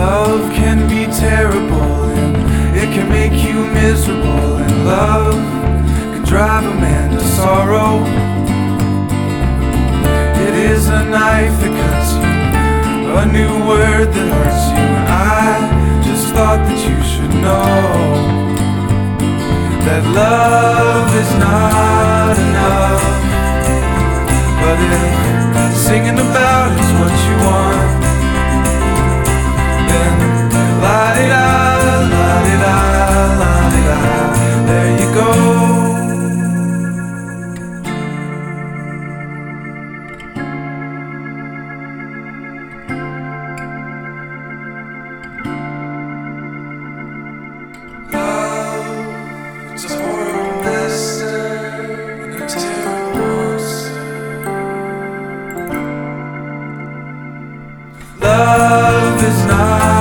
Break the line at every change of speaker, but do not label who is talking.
Love can be terrible and it can make you miserable, and love can drive a man to sorrow. It is a knife that cuts you, a new word that hurts you, and I just thought that you should know that love is not enough. But if singing about is what you want, then la-di-da, la-di-da, la-di-da, there you go. It's a horrible master and a terrible monster. Love is not